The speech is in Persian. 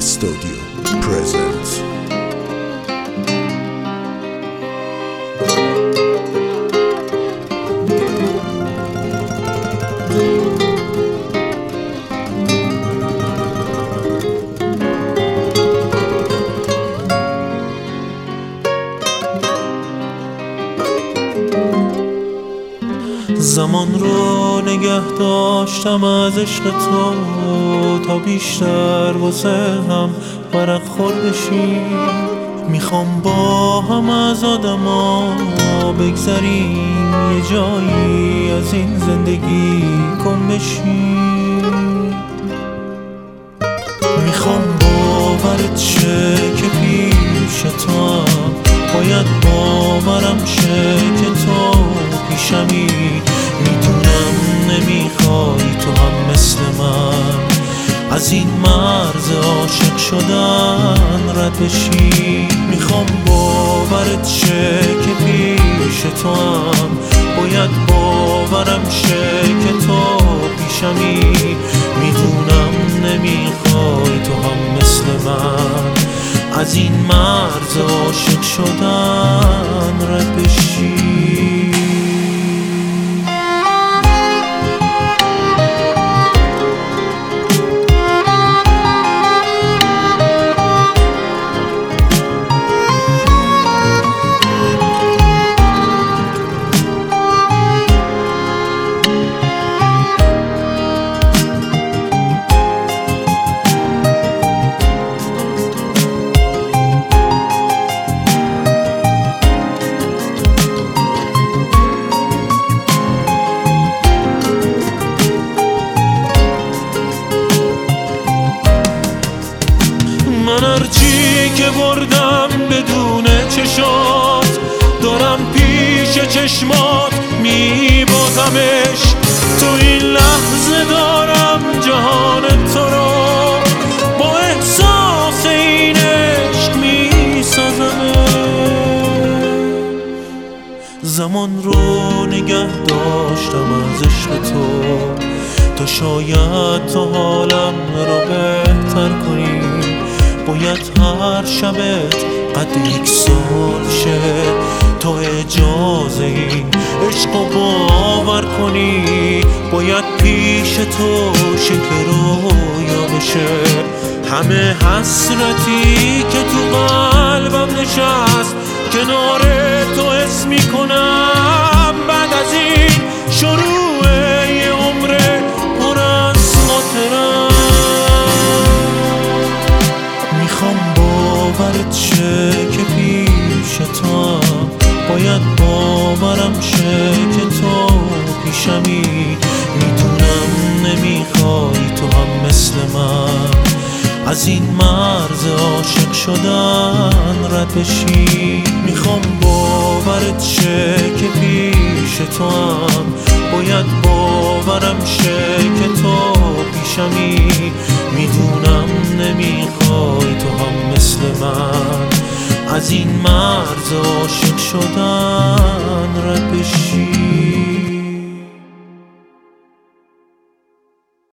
Studio presents. زمان رو نگه داشتم از عشق تو تا بیشتر واسه هم ورق خورده شیم. میخوام با هم از آدما بگذریم، یه جایی از این زندگی گم بشیم. میخوام باورت شه که پیش تو هم باید باورم شه که تو پیشمی. میدونم نمیخوای تو هم مثل من از این مرز عاشق شدن رد بشی. میخوام باورت شه که پیش تو هم باید باورم شه که تو پیشمی. میدونم نمیخوای تو هم مثل من از این مرز عاشق شدن رد بشی. من هرچی که بردم بدون چشات دارم پیش چشمات میبازمش. تو این لحظه دارم جهان تو رو با احساس این عشق میسازمش. زمان رو نگه داشتم از عشق تو تا شاید تو حالم رو بهتر کنی. باید هر شبت قد 1 سال شه تا اجازه این عشقو باور کنی. باید پیش تو شکل رویا بشه همه حسرتی که تو قلبم نشست کنار تو حس میکنم. بعد از این شروع یه عمر پر از خاطرم. میخوام باورت شه که پیش تو باید باورم شه که تو پیشمی. میدونم نمیخوای تو هم مثل من از این مرز عاشق شدن رد بشی. میخوام باورت شه که پیش تو هم باید باورم شه که تو پیشمی. میدونم نمیخوای تو هم مثل من از این مرز عاشق شدن رد بشی.